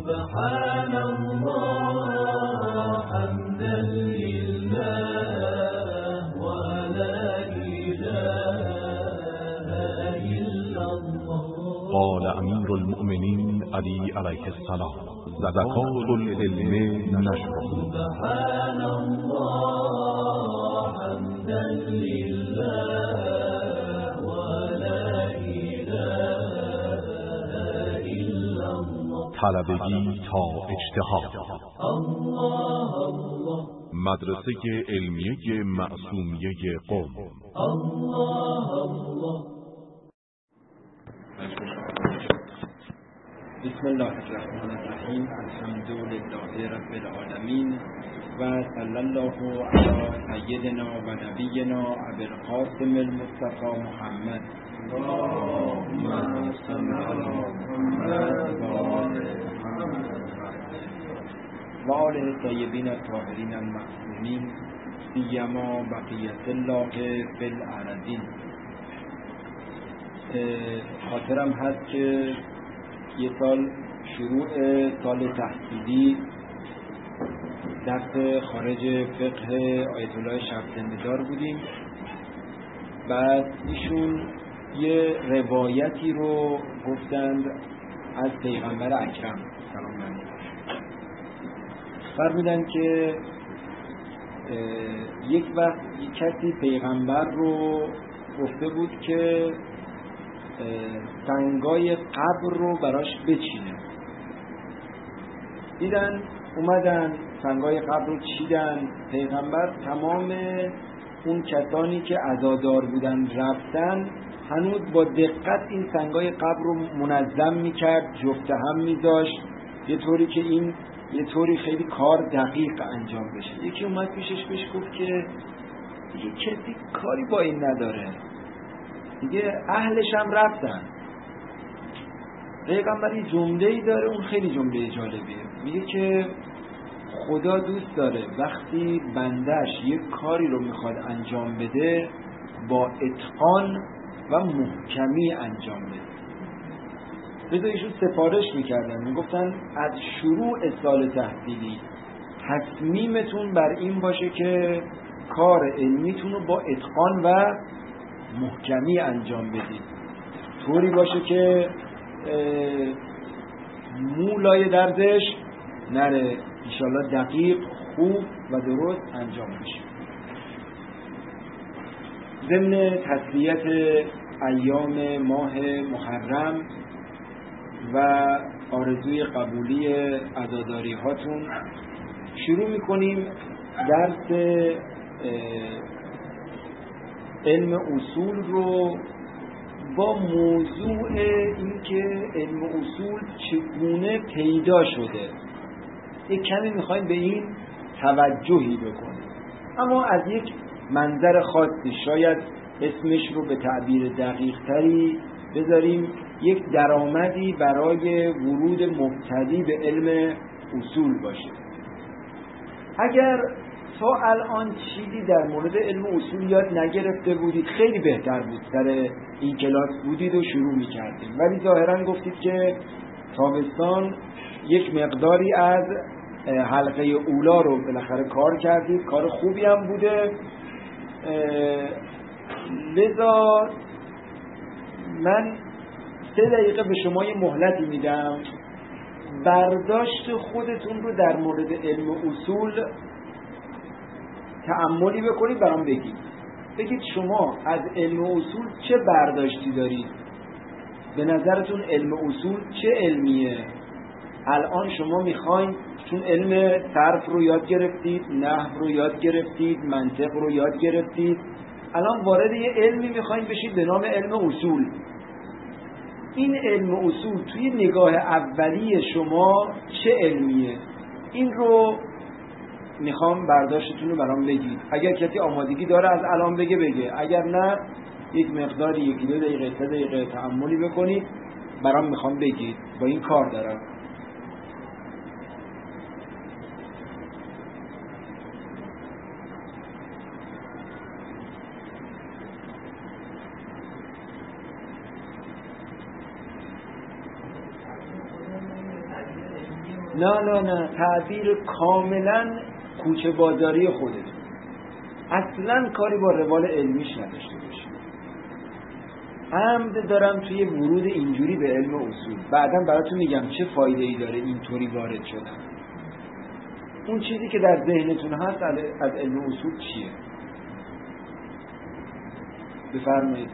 سبحان الله حمدا لله ولا إله إلا الله. قال امیر المؤمنین علی علیه السلام: زکات العلم نشر. سبحان الله حمدا لله ولا إله إلا الله. طلبگی تا اجتهاد. الله الله. مدرسه علمیه معصومیه قم. الله الله. بسم الله الرحمن الرحیم. الحمد لله رب العالمین و صلی الله علی سیدنا و نبینا ابی القاسم المصطفى محمد. اللهم صل علی محمد و آله الطیبین الطاهرین المعصومین سیما بقیة الله فی الارضین. خاطرم هست که یه سال شروع سال تحصیلی درس خارج فقه آیت الله شب‌زنده‌دار بودیم. بعد ایشون یه روایتی رو گفتند از پیغمبر اکرم سلام علیه. فرمودن که یک وقت یک کسی پیغمبر رو گفته بود که سنگای قبر رو براش بچینه. دیدن اومدن سنگای قبر رو چیدن. پیغمبر تمام اون کسانی که عزادار بودن رفتن، هنوز با دقت این سنگای قبر رو منظم میکرد، جفت هم میذاشت، یه طوری که این یه طوری خیلی کار دقیق انجام بشه. یکی اومد پیشش بهش گفت که دیگه کسی کاری با این نداره، دیگه اهلش هم رفتن. پیغمبر یه جمله‌ای داره، اون خیلی جمله جالبیه. میگه که خدا دوست داره وقتی بندش یک کاری رو میخواد انجام بده با اتقان و محکمی انجام بده. بذار ایشون سفارش میکردن، میگفتن از شروع سال تحصیلی تصمیمتون بر این باشه که کار علمیتون رو با اتقان و محکمی انجام بدید، طوری باشه که مولای دردش نره، انشالله دقیق، خوب و درست انجام بشه. ضمن تسلیت ایام ماه محرم و آرزوی قبولی عزاداری هاتون شروع میکنیم درس علم اصول رو با موضوع اینکه علم اصول چگونه پیدا شده. یک کمی میخوایم به این توجهی بکنیم، اما از یک منظر خاصی، شاید اسمش رو به تعبیر دقیق تری بذاریم یک درآمدی برای ورود مبتدی به علم اصول باشه. اگر تا الان چیزی در مورد علم اصول یاد نگرفته بودید خیلی بهتر بود، سر این کلاس بودید و شروع می‌کردیم، ولی ظاهراً گفتید که تابستان یک مقداری از حلقه اولا رو بالاخره کار کردید، کار خوبی هم بوده. لذا من 3 دقیقه به شما یه مهلتی میدم، برداشت خودتون رو در مورد علم اصول تأملی بکنید، برام بگید شما از علم اصول چه برداشتی دارید؟ به نظرتون علم اصول چه علمیه؟ الان شما میخواین، چون علم صرف رو یاد گرفتید، نحو رو یاد گرفتید، منطق رو یاد گرفتید، الان وارد یه علمی میخواین بشید به نام علم اصول. این علم اصول توی نگاه اولیه شما چه علمیه؟ این رو میخوام برداشتتون رو برام بگید. اگر کسی آمادگی داره از الان بگه، اگر نه یک مقداری 1-2 دقیقه 3 دقیقه تأملی بکنید، برام میخوام بگید، با این کار دارم. نه تعبیر کاملا کوچه بازاری خودتون، اصلا کاری با روال علمیش نداشته باشید. عمد دارم توی ورود اینجوری به علم اصول بعداً براتون میگم چه فایده ای داره اینطوری وارد شدن. اون چیزی که در ذهنتون هست از علم اصول چیه؟ بفرمایید.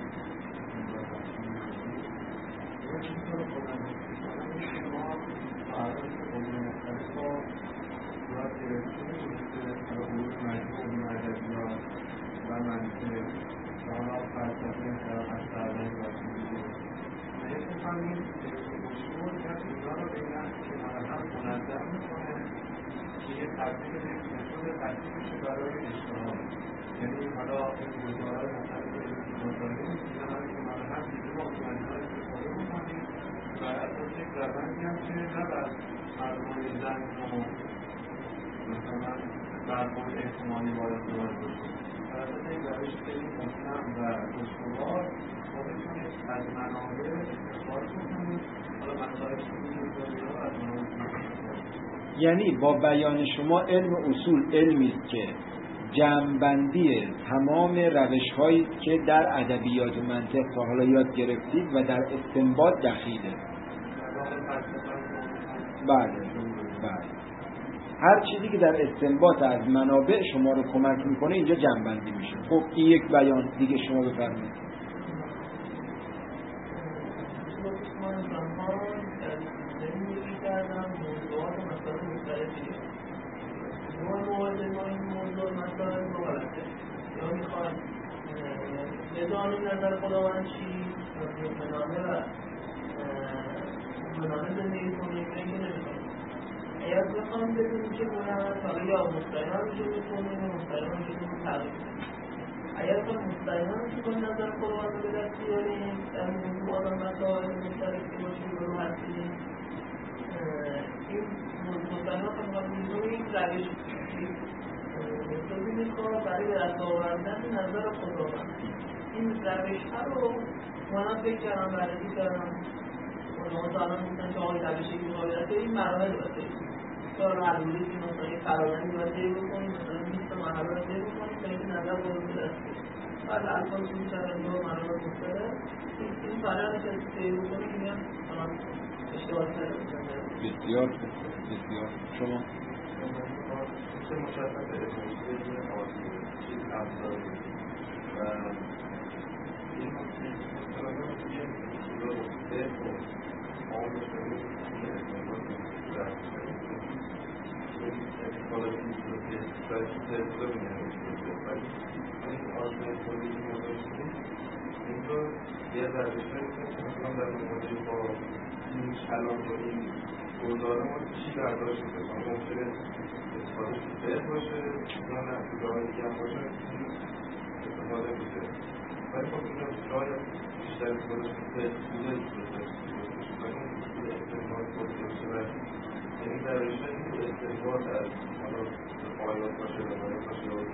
برخورد احتمالی وارد دوباره باشه. برای این روش خیلی محکم و استوار ما بتونید از منابع استفاده کنید. حالا مسائل از منابع، یعنی با بیان شما علم اصول علمی است که جمع‌بندی تمام روش‌هایی که در ادبیات و منطق تا حالا یاد گرفتید و در استنباط دخیله. بله. هر چیزی که در استنباط از منابع شما رو کمک میکنه اینجا جمع‌بندی میشه. خب این یک بیان دیگه، شما بفرمایید. بدانیم نظر خداوند چی منانه زندگی کنیم بگی نمیکنیم. اگر بخواهم بدونیم که منانه حالا یا مستقیمان میشه بکنیم یا مستقیمان میشه تغییر کنیم. اگر بخواهم مستقیمان میشه کنیم نظر خداوند رو به دست بیاریم در موضوع آدم مسائل مختلف که باشیم رو هستیم، این مستقیمان خواهم میکنیم یک روش مستقیمی میخواد برای به دست آوردن نظر خداوند. این روش ها رو من فکر کردم، بررسی کردم. اونها تا الان گفتن که آقای روشی که مقابلت این مراحل رو باید تا معلولی که مثلا یک فرآیندی باید طی بکنیم، مثلا 20 مرحله رو طی بکنیم تا اینکه نظر خودمون به دست بیاریم. بعد الفاظ که می‌شود یا مراحل مختلف این فرآیند که طی بکنیم که میان مثلا اشتباه کرده. بسیار شما چه مشخص احساسی چیز افزاری و این ولی خب اینو شاید بیشتر خودش به سوزه استعمال خودش و این در رشته این استعمال از پایات باشه و باید باشه و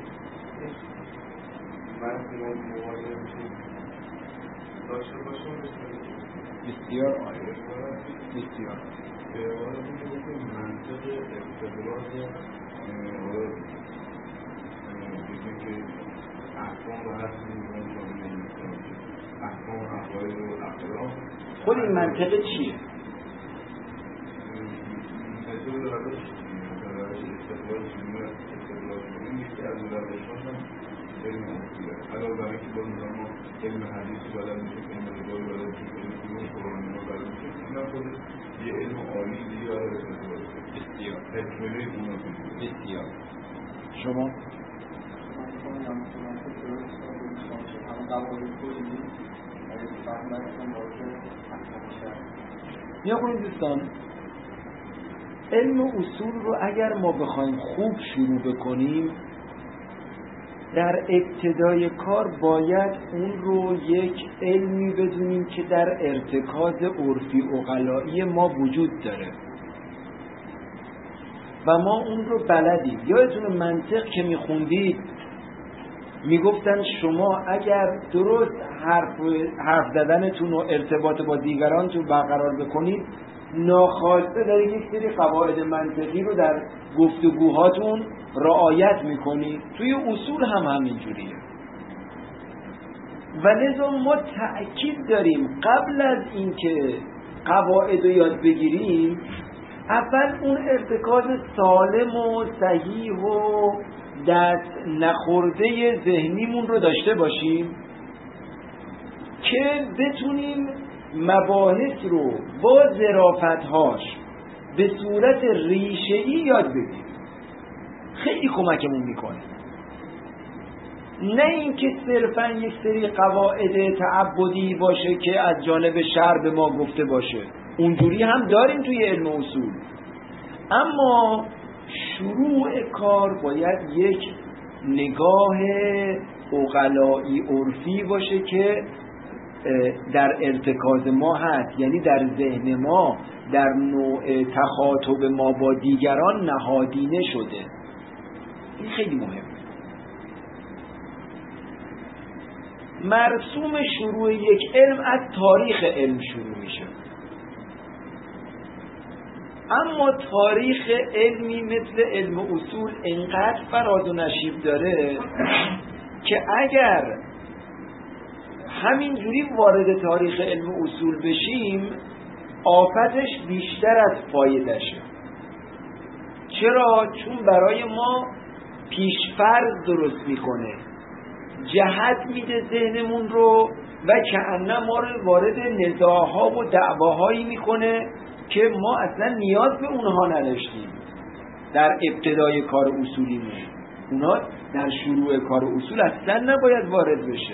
من کنون مواجه میشیم داشته باشیم بسیار عالی. بسیار به حالا که منطق استدلال بگیم که احکام رو هست احکام حقایق و اخلاق. خود این منطقه چیه؟ منطقه روش استدلال شنید یکی از روش‌هاش هم علم اصوله. علاوه بر اینکه با نظام علم حدیث بلد میشه که مدرسه‌ای بلد میشه که علم قرآنی بلد میشه، اینا خودش یه علم عالی دیگه برای استدلال. بسیار تکمیلی اونا بسیار. شما یا کنید دوستان، علم اصول رو اگر ما بخوایم خوب شروع بکنیم، در ابتدای کار باید اون رو یک علمی بدونیم که در ارتکاز عرفی عقلایی ما وجود داره و ما اون رو بلدیم. یادتون منطق که میخوندید میگفتن شما اگر درست حرف زدنتون و ارتباط با دیگرانتون برقرار بکنید، ناخواسته دارید یک سری قواعد منطقی رو در گفتگوهاتون رعایت میکنید. توی اصول هم همینجوریه و لذا ما تأکید داریم قبل از اینکه قواعد رو یاد بگیریم اول اون ارتکاز سالم و صحیح و دست نخورده ذهنیمون رو داشته باشیم که بتونیم مباحث رو با ظرافت‌هاش به صورت ریشه‌ای یاد بگیریم. خیلی کمکمون میکنه. نه اینکه صرفا یک سری قواعد تعبدی باشه که از جانب شرع به ما گفته باشه، اونجوری هم داریم توی علم اصول، اما شروع کار باید یک نگاه عقلایی عرفی باشه که در ارتکاز ما هست، یعنی در ذهن ما، در نوع تخاطب ما با دیگران نهادینه شده. این خیلی مهمه. مرسوم شروع یک علم از تاریخ علم شروع میشه، اما تاریخ علمی مثل علم اصول انقدر فراز و نشیب داره که اگر همینجوری وارد تاریخ علم اصول بشیم آفتش بیشتر از فایدهشه. چرا؟ چون برای ما پیشفرض درست میکنه، جهت میده ذهنمون رو و کأنه ما رو وارد نزاعها و دعواهایی میکنه که ما اصلا نیاز به اونها نداشتیم در ابتدای کار اصولیمون. اونها در شروع کار اصول اصلا نباید وارد بشه.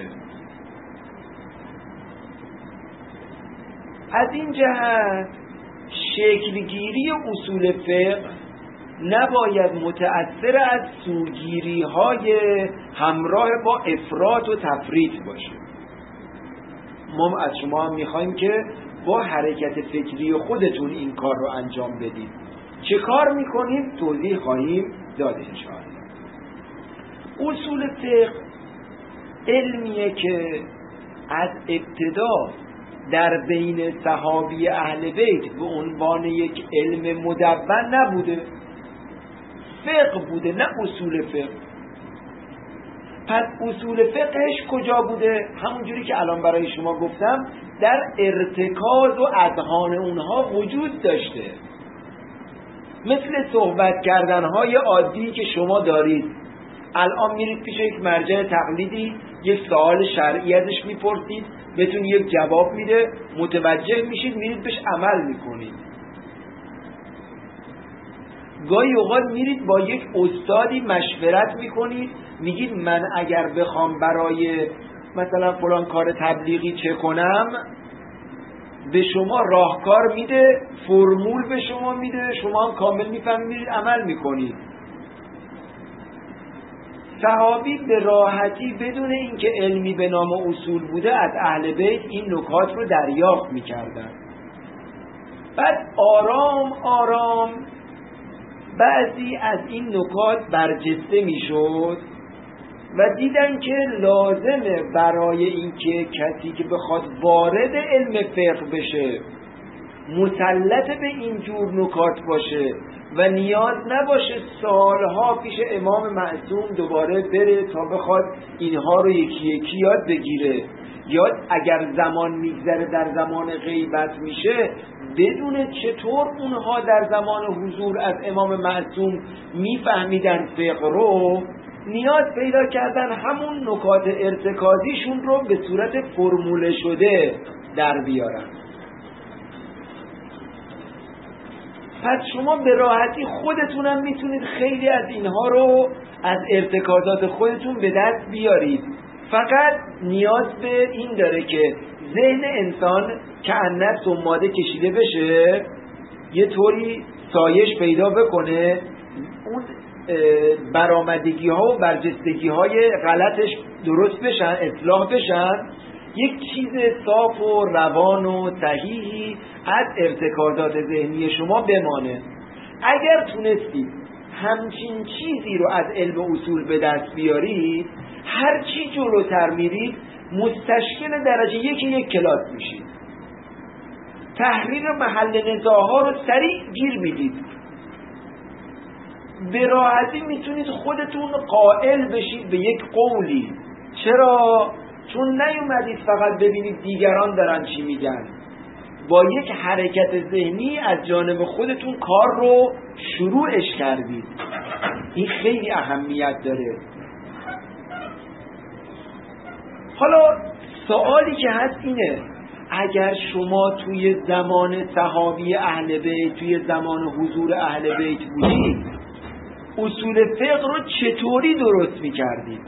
از این جهت شکلگیری اصول فقه نباید متأثر از سوگیری های همراه با افراط و تفریط باشه. ما از شما هم میخوایم که با حرکت فکری خودتون این کار رو انجام بدید. چه کار میکنیم توضیح خواهیم داد انشاءالله. اصول فقه علمیه که از ابتدا در بین صحابی اهل بیت به عنوان یک علم مدون نبوده، فقه بوده، نه اصول فقه. پس اصول فقهش کجا بوده؟ همونجوری که الان برای شما گفتم در ارتکاز و اذهان اونها وجود داشته، مثل صحبت کردنهای عادی که شما دارید. الان میرید پیش یک مرجع تقلیدی، یک سوال شرعی ازش میپرسید، بهتون یک جواب میده، متوجه میشید، میرید بهش عمل میکنید. گاهی اوقات میرید با یک استادی مشورت میکنید، میگید من اگر بخوام برای مثلا فلان کار تبلیغی چه کنم، به شما راهکار میده، فرمول به شما میده، شما هم کامل میفهمید، عمل میکنید. صحابی به راحتی بدون اینکه علمی به نام اصول بوده از اهل بیت این نکات رو دریافت میکردن. بعد آرام آرام بعضی از این نکات برجسته میشد و دیدن که لازمه برای اینکه کسی که بخواد وارد علم فقه بشه مسلط به این جور نکات باشه و نیاز نباشه سالها پیش امام معصوم دوباره بره تا بخواد اینها رو یکی یکی یاد بگیره، یا اگر زمان میگذره در زمان غیبت میشه بدون چطور اونها در زمان حضور از امام معصوم میفهمیدن فقه رو، نیاز پیدا کردن همون نکات ارتکازیشون رو به صورت فرموله شده در بیارن. پس شما به راحتی خودتونم میتونید خیلی از اینها رو از ارتکازات خودتون به دست بیارید. فقط نیاز به این داره که ذهن انسان که انت سماده کشیده بشه، یه طوری سایش پیدا بکنه، اون برآمدگی ها و برجستگی های غلطش درست بشن، اصلاح بشن، یک چیز صاف و روان و صحیحی از ارتکازات ذهنی شما بمانه. اگر تونستید همچین چیزی رو از علم اصول به دست بیارید، هر چی جلوتر میرید مستشکل درجه یک کلاس میشید. تحریر محل نزاع‌ها رو سریع گیر میدید. به راحتی میتونید خودتون قائل بشید به یک قولی. چرا؟ چون نیومدید فقط ببینید دیگران دارن چی میگن، با یک حرکت ذهنی از جانب خودتون کار رو شروعش کردید. این خیلی اهمیت داره. حالا سوالی که هست اینه، اگر شما توی زمان صحابی اهل بیت، توی زمان حضور اهل بیت بودید، اصول فقه رو چطوری درست میکردید؟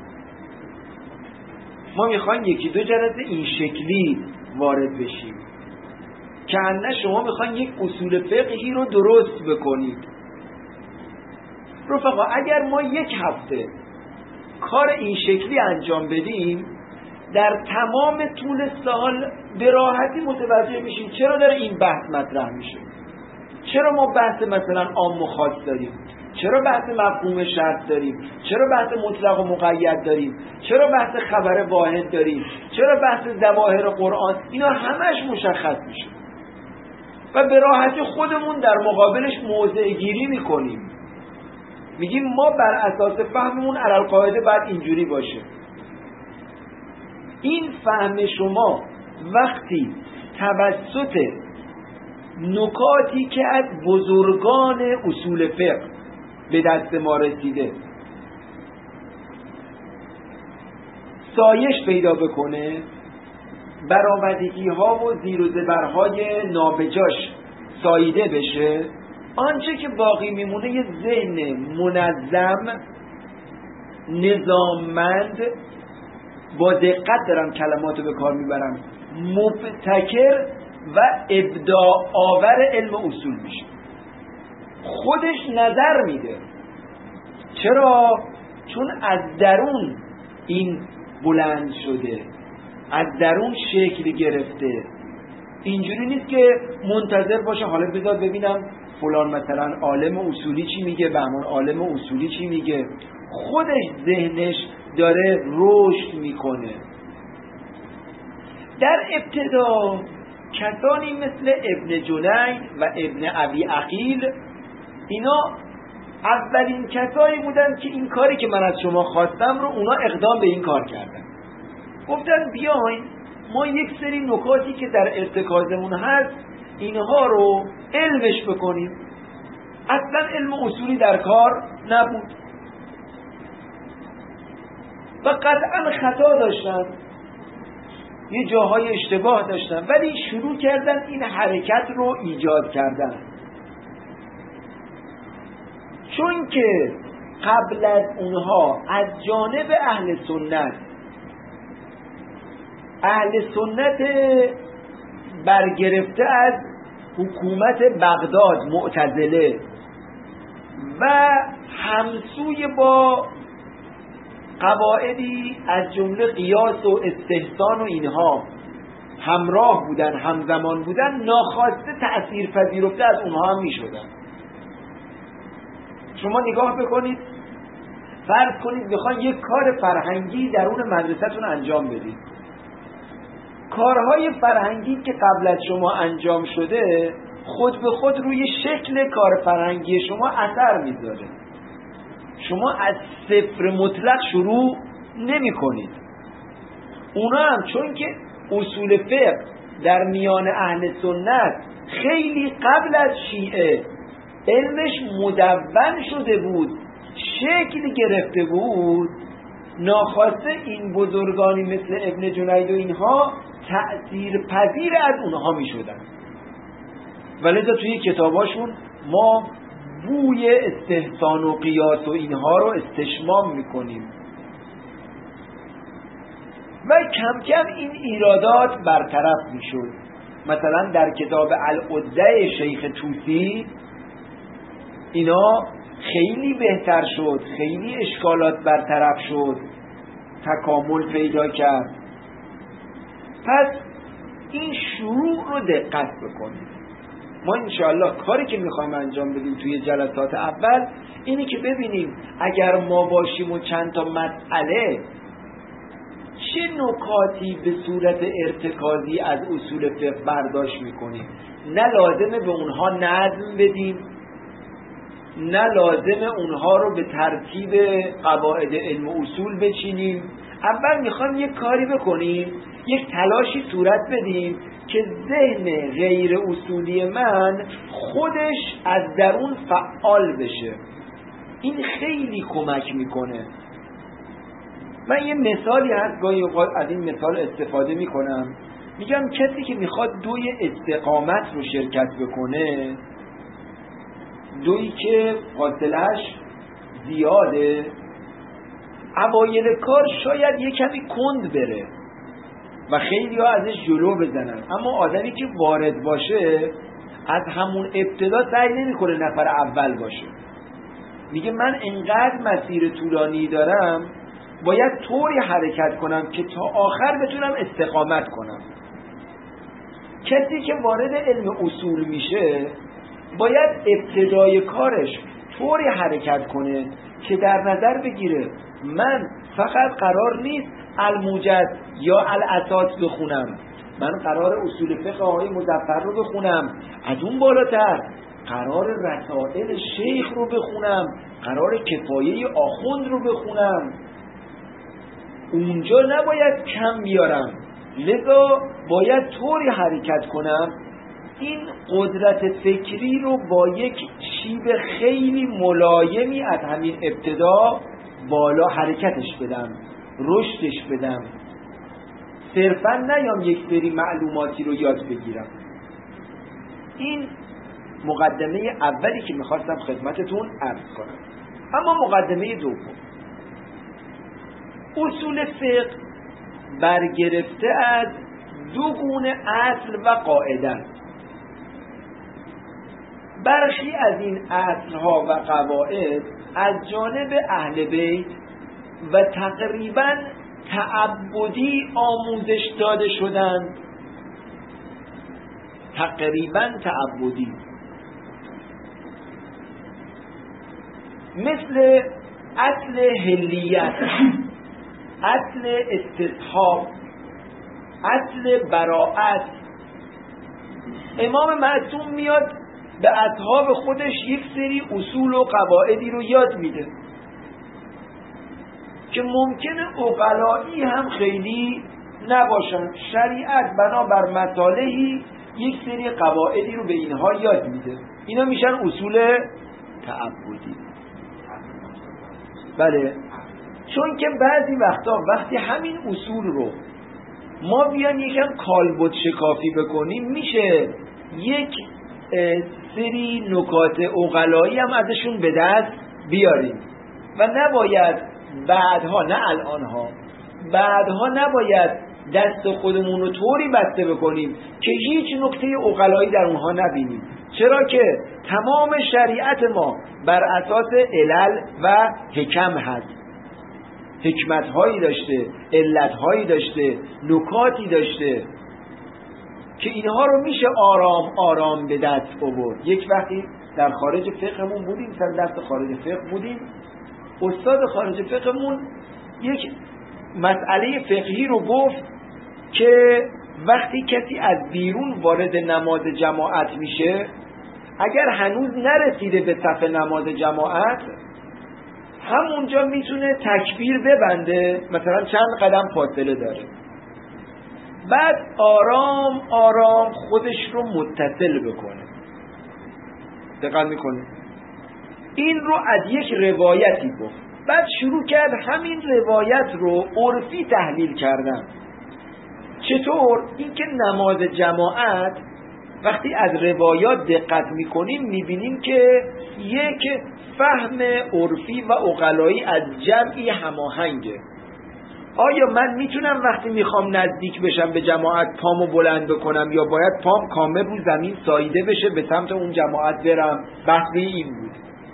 ما میخوایم یکی دو جلسه این شکلی وارد بشیم که نه شما میخواین یک اصول فقهی رو درست بکنید. رفقا اگر ما یک هفته کار این شکلی انجام بدیم، در تمام طول سال به راحتی متوجه میشیم چرا داره این بحث مطرح میشه، چرا ما بحث مثلا عام و خاص داریم، چرا بحث مفهوم شرط داریم، چرا بحث مطلق و مقید داریم، چرا بحث خبر واحد داریم، چرا بحث ظواهر قرآن. اینا همش مشخص میشه و به راحتی خودمون در مقابلش موضع گیری میکنیم. میگیم ما بر اساس فهممون علالقاعده باید اینجوری باشه. این فهم شما وقتی توسط نکاتی که از بزرگان اصول فقه به دست ما رسیده سایش پیدا بکنه، برآمدگی ها و زیر و زبرهای نابجاش ساییده بشه، آنچه که باقی میمونه یه ذهن منظم، نظاممند، با دقت دارم کلماتو به کار میبرم، مبتکر و ابداع آور علم اصول میشه. خودش نظر میده. چرا؟ چون از درون این بلند شده، از درون شکل گرفته. اینجوری نیست که منتظر باشه حالا بذار ببینم فلان مثلا عالم اصولی چی میگه، بهمان عالم اصولی چی میگه. خودش ذهنش داره رشد میکنه. در ابتدا کسانی مثل ابن جنید و ابن ابی عقیل، اینا اولین کسایی بودن که این کاری که من از شما خواستم رو اونا اقدام به این کار کردن. گفتن بیاین ما یک سری نکاتی که در ارتکازمون هست اینها رو علمش بکنیم. اصلا علم اصولی در کار نبود و قطعا خطا داشتن، یه جاهای اشتباه داشتن، ولی شروع کردن این حرکت رو ایجاد کردن. چون که قبل از اونها از جانب اهل سنت برگرفته از حکومت بغداد معتزله و همسوی با قواعدی از جمله قیاس و استحسان و اینها همراه بودن، همزمان بودن، ناخواسته تأثیر پذیرفته از اونها هم می شدن. شما نگاه بکنید، فرض کنید بخواید یک کار فرهنگی درون مدرسه‌تون انجام بدید. کارهای فرهنگی که قبل از شما انجام شده خود به خود روی شکل کار فرهنگی شما اثر میذاره. شما از صفر مطلق شروع نمی کنید. اونا هم چون که اصول فقه در میان اهل سنت خیلی قبل از شیعه علمش مدون شده بود، شکل گرفته بود، ناخواسته این بزرگانی مثل ابن جنید و اینها تأثیر پذیر از اونها می شدن. ولذا توی کتاباشون ما بوی استحسان و قیاس و اینها رو استشمام می کنیم و کم کم این ایرادات برطرف می شد. مثلا در کتاب العده شیخ طوسی اینا خیلی بهتر شد، خیلی اشکالات برطرف شد، تکامل پیدا کرد. پس این شروع رو دقت بکنید. ما انشاءالله کاری که میخوایم انجام بدیم توی جلسات اول اینه که ببینیم اگر ما باشیم و چند تا مسئله چه نکاتی به صورت ارتکازی از اصول فقه برداشت میکنیم؟ نه لازمه به اونها نظم بدیم، نه لازمه اونها رو به ترتیب قواعد علم و اصول بچینیم. اول میخوایم یک کاری بکنیم، یک تلاشی صورت بدیم که ذهن غیر اصولی من خودش از درون فعال بشه. این خیلی کمک میکنه. من یه مثالی هست گاهی اوقات از این مثال استفاده میکنم، میگم کسی که میخواد دوی استقامت رو شرکت بکنه، دویی که فاصله‌اش زیاده، اوایل کار شاید یه کمی کند بره و خیلی ها ازش جلو بزنن، اما آدمی که وارد باشه از همون ابتدا سعی نمی‌کنه نفر اول باشه. میگه من انقدر مسیر طولانی دارم، باید طوری حرکت کنم که تا آخر بتونم استقامت کنم. کسی که وارد علم اصول میشه باید ابتدای کارش طوری حرکت کنه که در نظر بگیره من فقط قرار نیست الموجز یا الاساس بخونم، من قرار اصول فقه آقای مظفر رو بخونم، از اون بالاتر قرار رسائل شیخ رو بخونم، قرار کفایه آخوند رو بخونم. اونجا نباید کم بیارم، لذا باید طوری حرکت کنم این قدرت فکری رو با یک شیب خیلی ملایمی از همین ابتدا بالا حرکتش بدم، رشدش بدم، صرفا نیام یک سری معلوماتی رو یاد بگیرم. این مقدمه اولی که میخواستم خدمتتون عرض کنم. اما مقدمه دوم، اصول فقه برگرفته از دو گونه اصل و قاعده است. برخی از این اصلها و قواعد از جانب اهل بیت و تقریباً تعبدی آموزش داده شدند، تقریباً تعبدی، مثل اصل حلیت، اصل استصحاب، اصل براءت. امام معصوم میاد به اصحاب خودش یک سری اصول و قواعدی رو یاد میده که ممکنه عقلایی هم خیلی نباشن. شریعت بنابر مصالحی یک سری قواعدی رو به اینها یاد میده، اینا میشن اصول تعبدی. بله، چون که بعضی وقتا وقتی همین اصول رو ما بیان یکم کالبد شکافی بکنیم، میشه یک سری نکات عقلایی هم ازشون به دست بیاریم و نباید بعدها، نه الانها، بعدها نباید دست خودمون رو طوری بسته بکنیم که هیچ نکته عقلایی در اونها نبینیم، چرا که تمام شریعت ما بر اساس علل و حکم هست، حکمت‌هایی داشته، علت‌هایی داشته، نکاتی داشته که اینها رو میشه آرام آرام به دست آورد. یک وقتی در خارج فقهمون بودیم، سر دست خارج فقه بودیم، استاد خارج فقهمون یک مسئله فقهی رو گفت که وقتی کسی از بیرون وارد نماز جماعت میشه، اگر هنوز نرسیده به صف نماز جماعت، همونجا میتونه تکبیر ببنده، مثلا چند قدم فاصله داره، بعد آرام آرام خودش رو متصل بکنه. دقت میکنه؟ این رو از یک روایتی گفت، بعد شروع کرد همین روایت رو عرفی تحلیل کردن. چطور؟ اینکه نماز جماعت وقتی از روایات دقت میکنیم میبینیم که یک فهم عرفی و عقلایی از جمعی هماهنگه. آیا من میتونم وقتی میخوام نزدیک بشم به جماعت پامو بلند بکنم یا باید پام کامل رو زمین ساییده بشه به سمت اون جماعت برم؟ بحث این بود.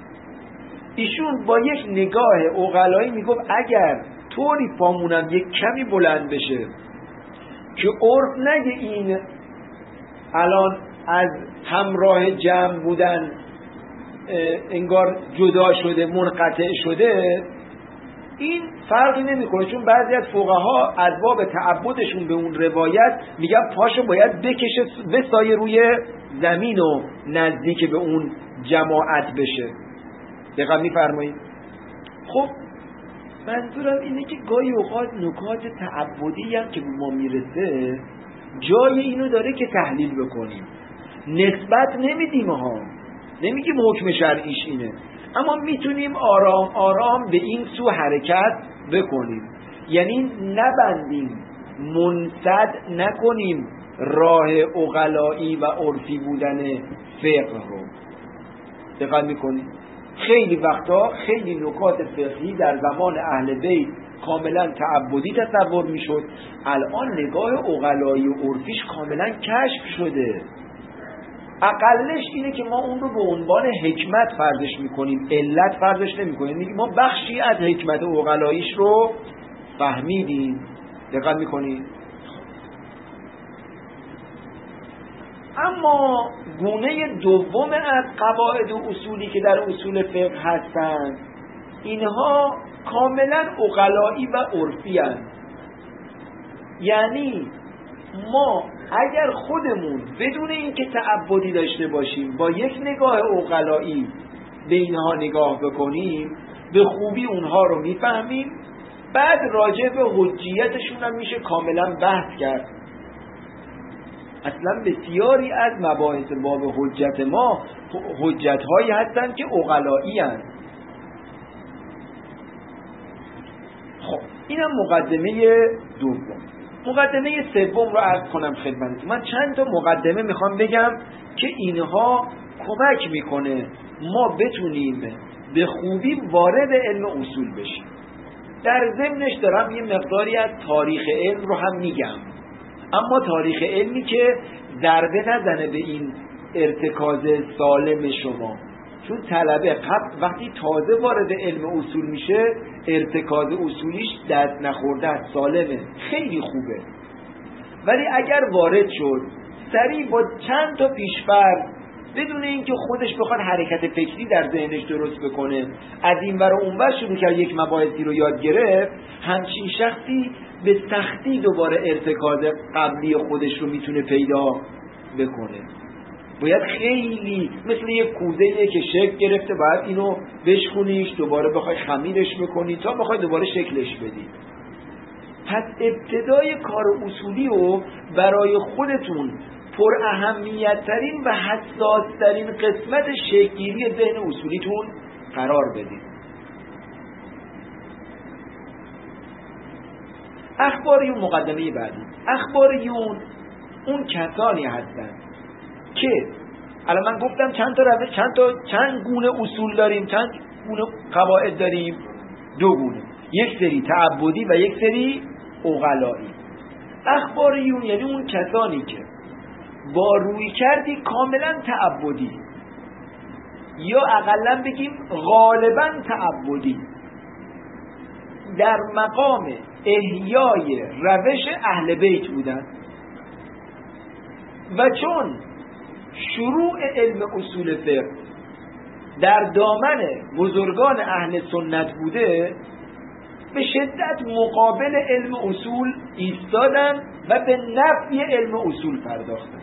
ایشون با یک نگاه عقلایی میگفت اگر طوری پامونم یک کمی بلند بشه که عرف نگه این الان از همراه جمع بودن انگار جدا شده، منقطع شده، این فرقی نمیکنه، چون بعضی از فقها از باب تعبدشون به اون روایت میگن پاشو باید بکشه بسایه روی زمین و نزدیک به اون جماعت بشه. دقیق میفرمایید؟ خب منظورم اینه که گاهی اوقات نکات تعبدی هم که به ما میرسه جای اینو داره که تحلیل بکنیم. نسبت نمیدیم ها، نمیگیم حکم شرعیش اینه، اما میتونیم آرام آرام به این سو حرکت بکنیم. یعنی نبندیم، منسد نکنیم راه عقلایی و عرفی بودن فقه رو. دقت میکنیم خیلی وقتا خیلی نکات فقهی در زمان اهل بیت کاملا تعبدی تصور میشد، الان نگاه عقلایی و عرفیش کاملا کشف شده. اقلش اینه که ما اون رو به عنوان حکمت فرضش میکنیم، علت فرضش نمیکنیم. میگیم ما بخشی از حکمت عقلاییش رو فهمیدیم. دقت میکنید؟ اما گونه دوم از قواعد و اصولی که در اصول فقه هستند، اینها کاملا عقلایی و عرفی هستند. یعنی ما اگر خودمون بدون اینکه تعبدی داشته باشیم با یک نگاه عقلایی به اینها نگاه بکنیم، به خوبی اونها رو میفهمیم. بعد راجع به حجیتشون هم میشه کاملا بحث کرد. اصلا بسیاری از مباحث باب حجت ما حجت هایی هستند که عقلایی هستند. خب اینم مقدمه دوم. مقدمه سوم رو عرض کنم خدمتتون. من چند تا مقدمه میخوام بگم که اینها کمک میکنه ما بتونیم به خوبی وارد علم اصول بشیم. در ضمنش دارم یه مقداری از تاریخ علم رو هم میگم، اما تاریخ علمی که ضربه نزنه به این ارتکاز سالم شما، چون طلبه وقتی تازه وارد علم اصول میشه ارتکاز اصولیش دست نخورده سالمه، خیلی خوبه. ولی اگر وارد شد سریع با چند تا پیش‌فرض بدون اینکه خودش بخواد حرکت فکری در ذهنش درست بکنه از این ور و اون ور شروع کرد یک مباحثی رو یاد گرفت، همچین شخصی به سختی دوباره ارتکاز قبلی خودش رو میتونه پیدا بکنه. باید خیلی مثل یک کوزه‌ایه که شکل گرفته، باید اینو بشکونیش، دوباره بخوای خمیرش بکنی تا بخوای دوباره شکلش بدی. پس ابتدای کار اصولی رو برای خودتون پر اهمیت ترین و حساس ترین قسمت شکل‌گیری ذهن اصولیتون قرار بدید. اخباریون مقدمه بعدی. اخباریون اون کسانی هستند که الان من گفتم چند گونه اصول داریم، چند گونه قواعد داریم، دو گونه، یک سری تعبدی و یک سری عقلایی. اخباریون یعنی اون کسانی که با روی کردی کاملا تعبدی یا اقلا بگیم غالبا تعبدی در مقام احیای روش اهل بیت بودن و چون شروع علم اصول فقه در دامن بزرگان اهل سنت بوده، به شدت مقابل علم اصول ایستادن و به نفی علم اصول پرداختن.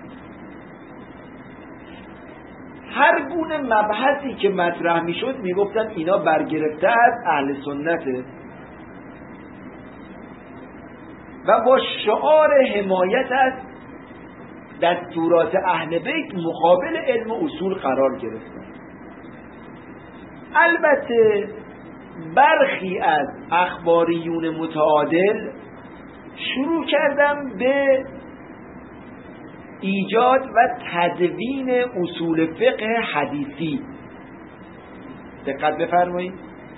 هر گونه مبحثی که مطرح میشد میگفتن اینا برگرفته از اهل سنته و با شعار حمایت از دستورات اهل بیت مقابل علم اصول قرار گرفتن. البته برخی از اخباریون متعادل شروع کردن به ایجاد و تدوین اصول فقه حدیثی. دقت بفرمایید.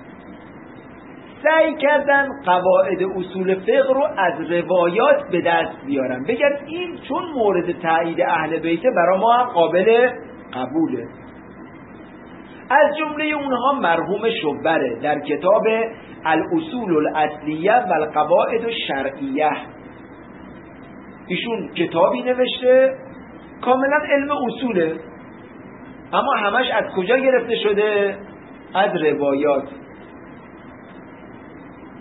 سعی کردن قواعد اصول فقه رو از روایات به دست بیارن، بگن این چون مورد تایید اهل بیته برای ما هم قابل قبوله. از جمله اونها مرحوم شبره در کتاب الاصول الاصلیه و القواعد الشرعیه، ایشون کتابی نوشته کاملا علم اصوله، اما همش از کجا گرفته شده؟ از روایات.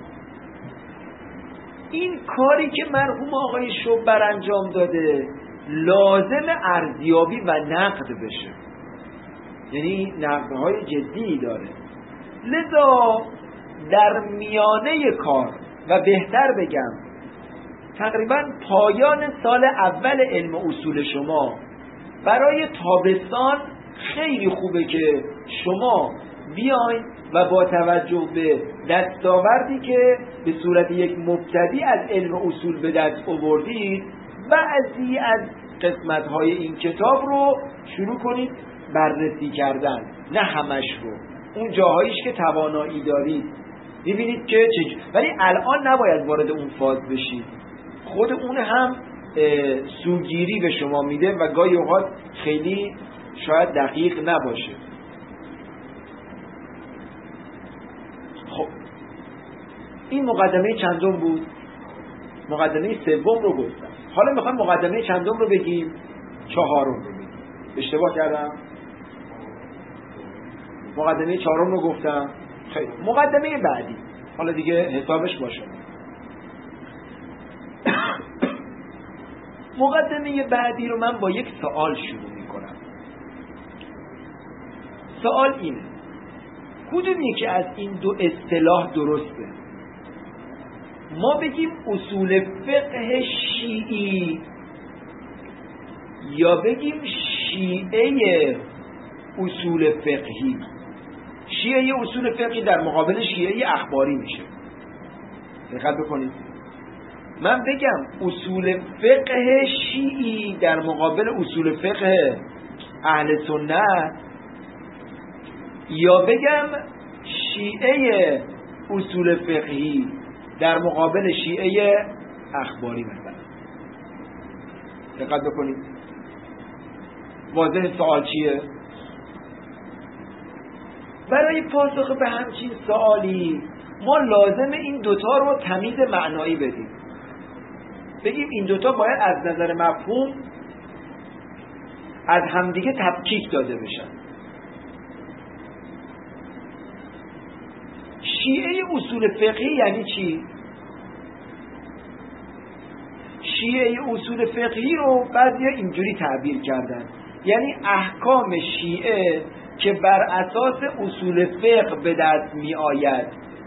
این کاری که مرحوم آقای شوبر انجام داده لازم ارزیابی و نقد بشه، یعنی نقدهای جدی داره. لذا در میانه کار و بهتر بگم تقریبا پایان سال اول علم اصول شما برای تابستان خیلی خوبه که شما بیاین و با توجه به دستاوردی که به صورت یک مبتدی از علم اصول به دست آوردید بعضی از قسمت‌های این کتاب رو شروع کنید بررسی کردن، نه همش رو، اون جاهاییش که توانایی دارید ببینید که ولی الان نباید وارد اون فاز بشید، خود اون هم سوگیری به شما میده و گاهی اوقات خیلی شاید دقیق نباشه. خب این مقدمه چندم بود؟ مقدمه سوم رو گفتم. حالا میخوام مقدمه چندم رو بگیم؟ چهارم رو بگیم. اشتباه کردم؟ مقدمه چهارم رو گفتم. خیلی مقدمه بعدی حالا دیگه حسابش باشه. مقدمه بعدی رو من با یک سوال شروع میکنم. سوال اینه: کدوم یکی از این دو اصطلاح درسته؟ ما بگیم اصول فقه شیعی یا بگیم شیعه اصول فقهی؟ شیعه اصول فقهی در مقابل شیعه اخباری میشه. دقت بکنید، من بگم اصول فقه شیعی در مقابل اصول فقه اهل سنت یا بگم شیعه اصول فقهی در مقابل شیعه اخباری مثلا. دقت بکنید، واضح سوال چیه؟ برای پاسخ به همچین سوالی ما لازم این دوتا رو تمیز معنایی بدیم، بگیم این دوتا باید از نظر مفهوم از همدیگه تفکیک داده بشن. شیعه اصول فقهی یعنی چی؟ شیعه اصول فقهی رو بعضیا اینجوری تعبیر کردن، یعنی احکام شیعه که بر اساس اصول فقه به دست می آید.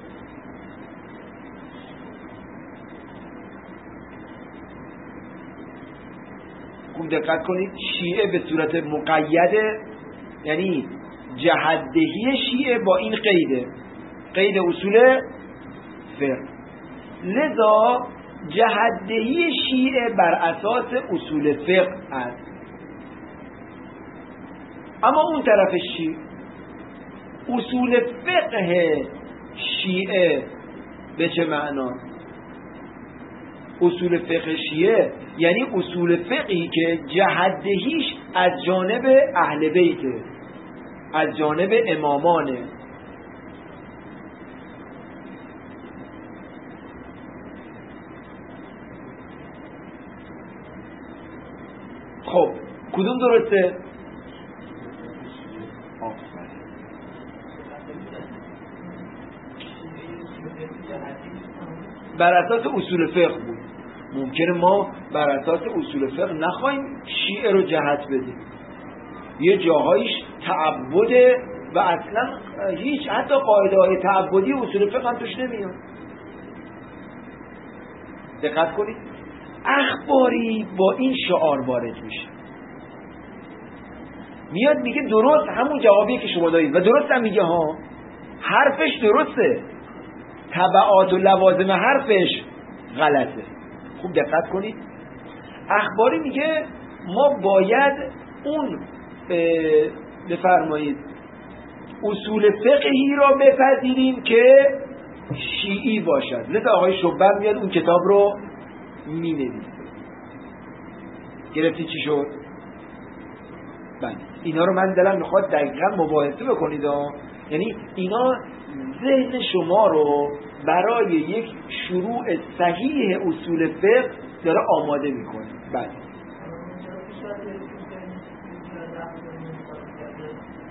خوب دقت کنید، شیعه به صورت مقیده، یعنی جهت‌دهی شیعه با این قید اصول فقه. لذا جهت‌دهی شیعه بر اساس اصول فقه است. اما اون طرفش چی؟ اصول فقه شیعه به چه معنا؟ اصول فقه شیعه یعنی اصول فقهی که جهت‌دهیش از جانب اهل بیته، از جانب امامانه. خب کدوم درسته؟ بر اساس اصول فقه بود. ممکنه ما بر اساس اصول فقه نخواهیم شیعه رو جهت بدیم، یه جاهایش تعبده و اصلا هیچ حتی قاعده های تعبدی اصول فقه هم توش نمیاد. دقت کنید، اخباری با این شعار وارد میشه، میاد میگه درست همون جوابیه که شما دارید و درست هم میگه ها، حرفش درسته، تبعات و لوازم حرفش غلطه. خوب دقت کنید، اخباری میگه ما باید اون بفرمایید اصول فقهی را بپذیریم که شیعی باشد. لذا آقای شوبر میاد اون کتاب رو مینویسه. گرفتی چی شد؟ بله، اینا رو من دلم میخواد دقیقا مباحثه بکنید یعنی اینا ذهن شما رو برای یک شروع صحیح اصول فقه داره آماده میکنه. بله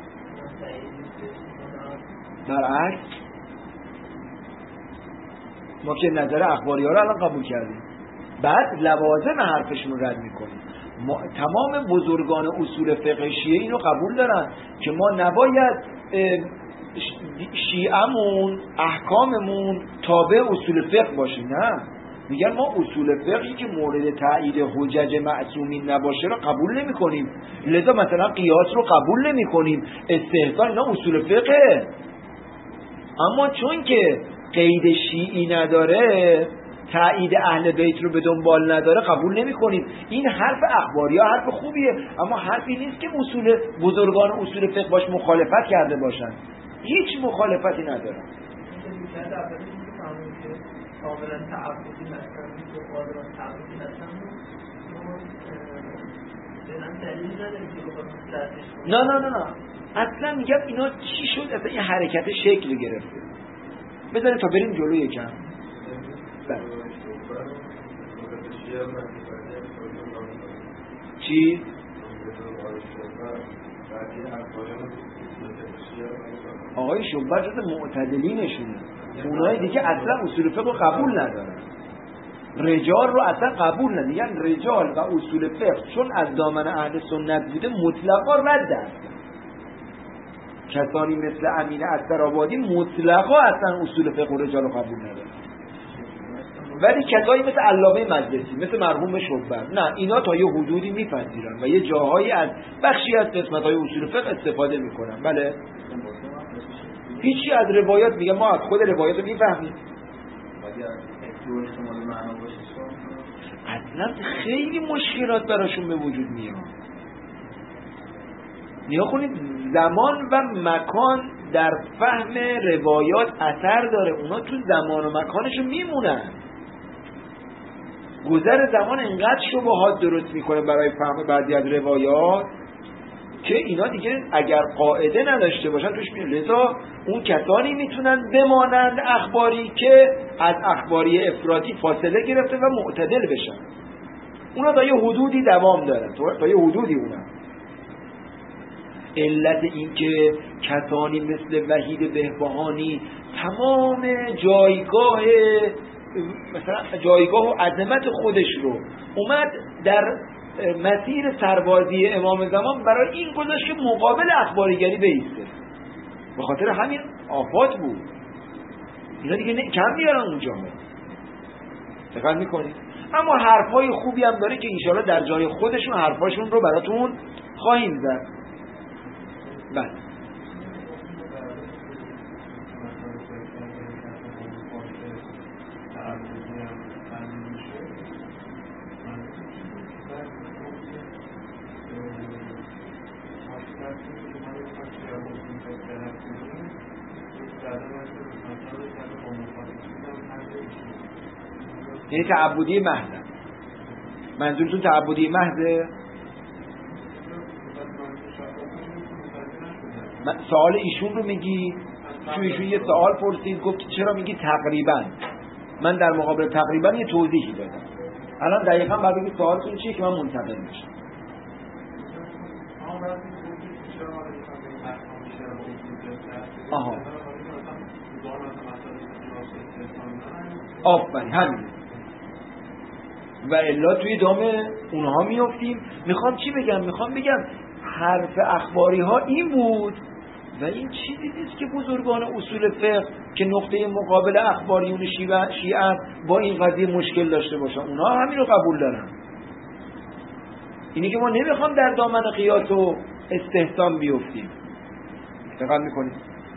برعکس ما که نظر اخباری ها رو الان قبول کردیم، بعد لوازم حرفشون رو رد میکنیم. تمام بزرگان اصول فقه شیعه اینو قبول دارن که ما نباید شیعه‌مون احکاممون تابع اصول فقه باشه. نه، میگن ما اصول فقهی که مورد تایید حجج معصومین نباشه رو قبول نمی کنیم، لذا مثلا قیاس رو قبول نمی کنیم، استحسان، اینا اصول فقه. اما چون که قید شیعی نداره، تایید اهل بیت رو به دنبال نداره، قبول نمی کنیم. این حرف اخباری ها حرف خوبیه، اما حرفی نیست که بزرگان اصول فقه باش مخالفت کرده باشن. هیچ مخالفتی ندارن. کاملا تعبدی هستن که قادران تعبدی هستن دلیل نداره که نه اصلا میگم اینا چی شد، اصلا این حرکت شکل گرفته. بذاریم تا بریم جلو یکم. چی؟ آقای شعبه جز معتدلینشونه، اونایی دیگه اصلا اصول فقه رو قبول ندارن، رجال رو اصلا قبول ندارن. یعنی رجال و اصول فقه چون از دامن اهل سنت بوده مطلقا رد هستن. کسانی مثل امین استرآبادی مطلقا اصلا اصول فقه و رجال رو قبول ندارن، ولی کسایی مثل علامه مجلسی، مثل مرحوم شعبه، نه، اینا تا یه حدودی میپذیرن و یه جاهایی از بخشی از قسمت‌های اصول فقه استفاده میکنن. بله، هیچی از روایات، میگم ما از خود روایات رو میفهمیم. اصلا خیلی مشکلات براشون به وجود میاد. نیا کنید زمان و مکان در فهم روایات اثر داره، اونا تو زمان و مکانشون میمونن. گذر زمان انقدر شبهات درست میکنه برای فهم بعضی از روایات که اینا دیگه اگر قاعده نداشته باشن توش میاد. لذا اون کسانی میتونن بمانند اخباری که از اخباری افراطی فاصله گرفته و معتدل بشن. اونا تا یه حدودی دوام دارن، تا یه حدودی اونا. علت این که کسانی مثل وحید بهبهانی تمام جایگاه، مثلا جایگاه و عظمت خودش رو اومد در مسیر سربازی امام زمان برای این گذاشت که مقابل اخباریگری بایسته، به خاطر همین آفات بود. اینا دیگه کم میارن اونجا، دقت میکنید. اما حرفای خوبی هم داره که انشاءالله در جای خودشون حرفاشون رو براتون خواهیم زد. بله، یعنی تعبدی محض. منظورتون تعبدی محضه؟ سوال ایشون رو میگی؟ چون ایشون یه سوال پرسید، گفت چرا میگی تقریبا؟ من در مقابل تقریبا یه توضیحی دادم. الان دقیقاً بعد بگید سوالتون چیه که من منتقل بشم. آها، آفرین، همین. و الا توی دام اونها میافتیم. میخوام چی بگم؟ میخوام بگم حرف اخباری ها این بود و این چیزی نیست که بزرگان اصول فقه که نقطه مقابل اخباریون شیعه با این قضیه مشکل داشته باشن. اونها همین رو قبول دارن. اینی که ما نمیخوام در دامن قیاس و استحسان بیفتیم. دقت میکنید؟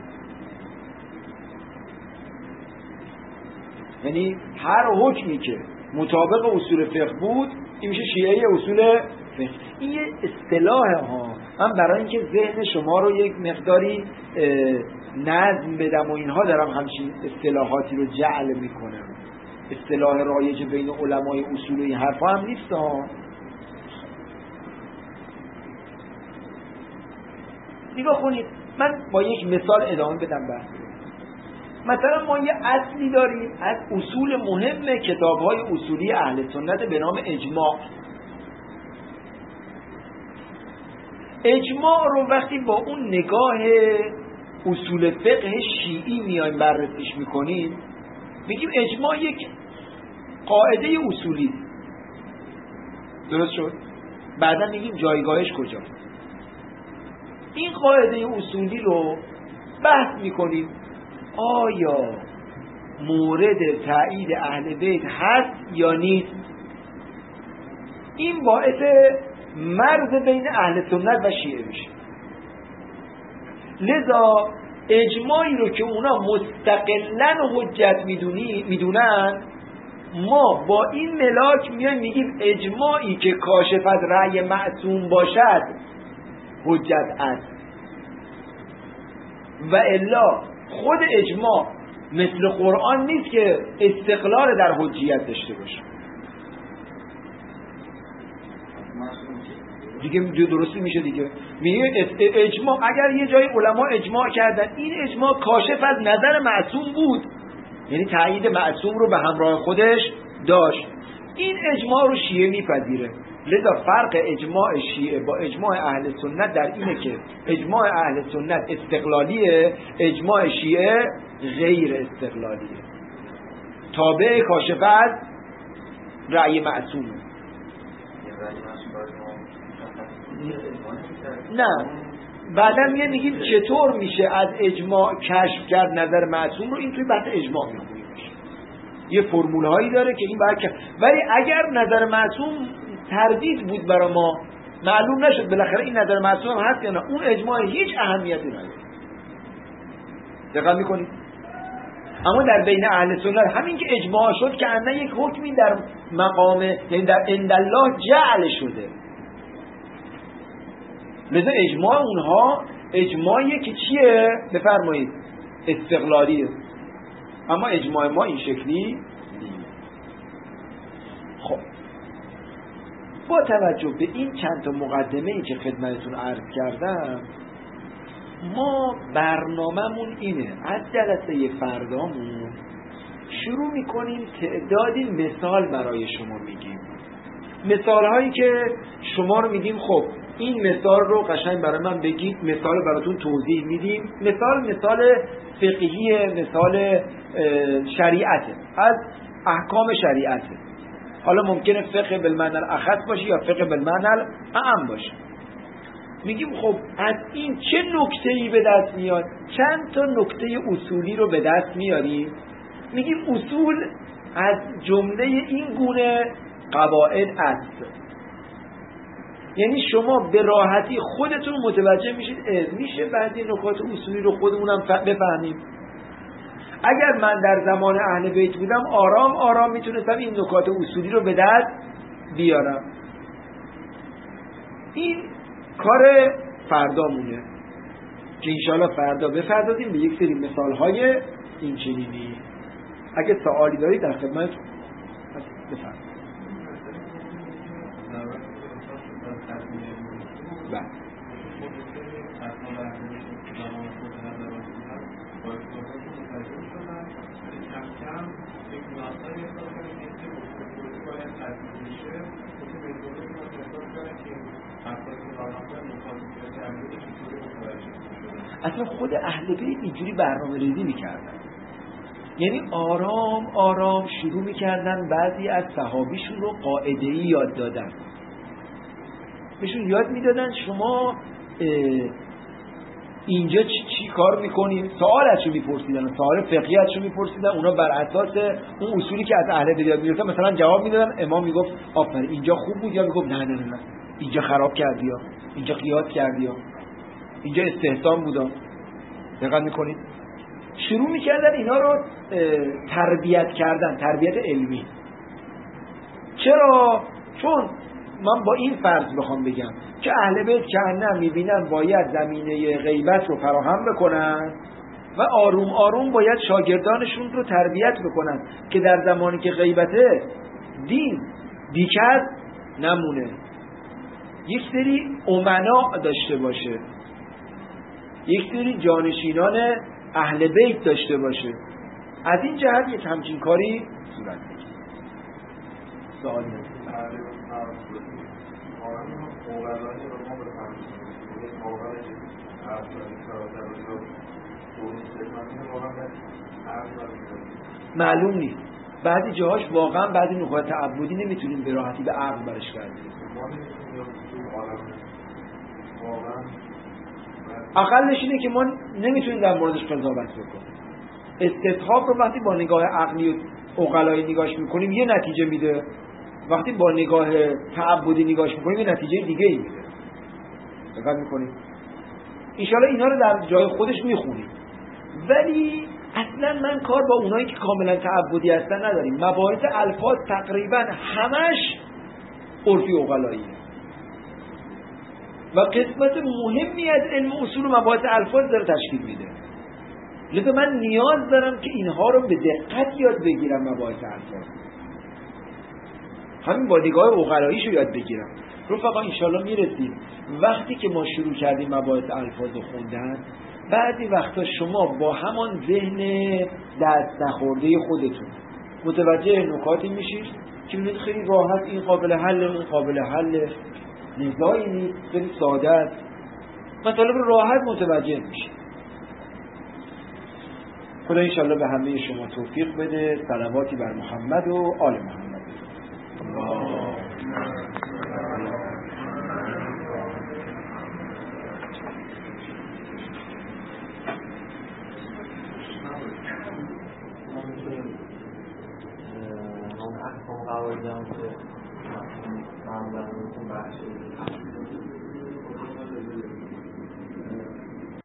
یعنی هر حکمی که مطابق اصول فقه بود این میشه شیعه اصول فقه. این یه اصطلاح ها، من برای اینکه ذهن شما رو یک مقداری نظم بدم و اینها دارم همچین اصطلاحاتی رو جعل میکنم. اصطلاح رایج بین علمای اصول و این حرفا هم نیست ها. نگاه کنید، من با یک مثال ادامه بدم بحث. مثلا ما یه اصلی داریم از اصول مهم کتاب‌های اصولی اهل سنت به نام اجماع. اجماع رو وقتی با اون نگاه اصول فقه شیعی میایم بررسیش میکنیم، میگیم اجماع یک قاعده اصولی است. درست شد؟ بعدا میگیم جایگاهش کجاست. این قاعده اصولی رو بحث میکنیم آیا مورد تایید اهل بیت هست یا نیست. این باعث مرز بین اهل سنت و شیعه میشه. لذا اجماعی رو که اونا مستقلاً حجت میدونن، ما با این ملاک میایم میگیم اجماعی که کاشف از رأی معصوم باشد حجت است. و الا خود اجماع مثل قرآن نیست که استقلال در حجیت داشته باشه. دیگه درستی میشه دیگه. میگه اجماع اگر یه جای علما اجماع کردن این اجماع کاشف از نظر معصوم بود، یعنی تایید معصوم رو به همراه خودش داشت، این اجماع رو شیعه میپذیره. لذا فرق اجماع شیعه با اجماع اهل سنت در اینه که اجماع اهل سنت استقلالیه، اجماع شیعه غیر استقلالیه، تابع کاشف از رأی معصوم. نه بعدا میگیم چطور میشه از اجماع کشف کرد نظر معصوم رو، این توی بحث اجماع میخونیم. یه فرمول هایی داره که این باید، ولی اگر نظر معصوم تردید بود برای ما، معلوم نشد بالاخره این نظر معصوم هم هست یا نه، اون اجماع هیچ اهمیتی نداره. دقت میکنید؟ اما در بین اهل سنت همین که اجماع شد که اصلا یک حکمی در مقام، یعنی در عند الله جعل شده. لذا اجماع اونها اجماعیه که چیه؟ بفرمایید استقلالیه. اما اجماع ما این شکلی نیست. خب با توجه به این چند تا مقدمه‌ای که خدمتتون عرض کردم، ما برنامه‌مون اینه از جلسه فردامون شروع میکنیم تعدادی مثال برای شما میگیم، مثالهایی که شما رو میگیم خب این مثال رو قشنگ برای من بگید، مثال براتون توضیح میدیم. مثال فقهی، مثال شریعته، از احکام شریعته. حالا ممکنه فقه بالمعنی الاخص باشه یا فقه بالمعنی الاعم باشه. میگیم خب از این چه نکته‌ای به دست میاد؟ چند تا نکته اصولی رو به دست میاریم. میگیم اصول از جمله این گونه قواعد است. یعنی شما به راحتی خودتون متوجه میشید میشه بعضی نکات اصولی رو خودمونم بفهمیم. اگر من در زمان اهل بیت بودم آرام آرام میتونستم این نکات اصولی رو به دست بیارم. این کار فردامونه که انشاءالله فردا بپردازیم به یک سری مثالهای این چنینی. اگه سوالی دارید در خدمت بفرمایید. اصلا خود اهل بیت اینجوری برنامه ریزی میکردن، یعنی آرام آرام شروع میکردن بعضی از صحابیشون رو قاعده‌ای یاد دادن. بهشون یاد میدادن شما اینجا چی کار میکنین، سوالشو میپرسیدن، سوال فقهیشو میپرسیدن، اونا بر اساس اون اصولی که از اهل بیت میگفتن مثلا جواب میدادن. امام میگفت آفرین اینجا خوب بود، یا میگفت نه نه نه اینجا خراب کردی، یا اینجا قیاس کردی، یا اینجا استحسان بودا. دقت میکنید؟ شروع میکردن اینا رو تربیت کردن، تربیت علمی. چرا؟ چون من با این فرض بخوام بگم که اهل بیت که نه میبینن باید زمینه غیبت رو فراهم بکنن و آروم آروم باید شاگردانشون رو تربیت بکنن که در زمانی که غیبته دین بیکر نمونه، یک سری امنا داشته باشه، یک سری جانشینان اهل بیت داشته باشه. از این جهت یک همچین کاری صورت میگیره. سوال نیست. معلوم نیست. بعضی جاهاش واقعا بعضی نکات تعبدی نمیتونیم به راحتی به عقل برش گردیم. اقلش اینه که ما نمیتونیم در موردش قضاوت بکنیم. استطهاب رو وقتی با نگاه عقلی و عقلایی نگاهش میکنیم یه نتیجه میده، وقتی با نگاه تعبدی نگاهش میکنیم یه نتیجه دیگه ای میده. دقت میکنیم؟ انشالله اینا رو در جای خودش میخونیم، ولی اصلا من کار با اونایی که کاملا تعبدی هستن نداریم. مباحث الفاظ تقریبا همش عرفی عقلاییه و قسمت مهمی از علم اصول و مباحث الفاظ داره تشکیل میده. لذا من نیاز دارم که اینها رو به دقت یاد بگیرم. مباحث الفاظ همین با نگاه عقلاییشو یاد بگیرم. رفقا انشالله میرسیم وقتی که ما شروع کردیم مباحث الفاظ رو خوندن، بعضی وقتا شما با همان ذهن دست نخورده خودتون متوجه نکاتی میشید که میبینید خیلی راحت این قابل حل، این قابل حل، نزاعی نیست، خیلی ساده است، مطالب راحت متوجه میشید. خدا انشالله به همه شما توفیق بده. صلواتی بر محمد و آل محمد. قواعدی هم که من برای بخشی